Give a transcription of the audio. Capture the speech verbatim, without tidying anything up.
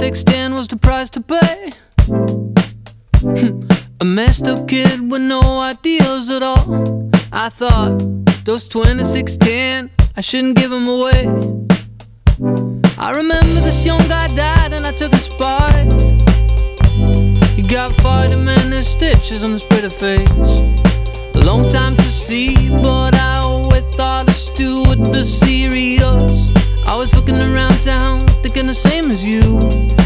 extent was the price to pay. A messed up kid with no ideals at all. I thought, those twenty-six ten, I shouldn't give them away. I remember this young guy died and I took his part. He got vitamin stitches on his pretty face. A long time to see, but I always thought the stew would be serious. I was looking around town, thinking the same as you.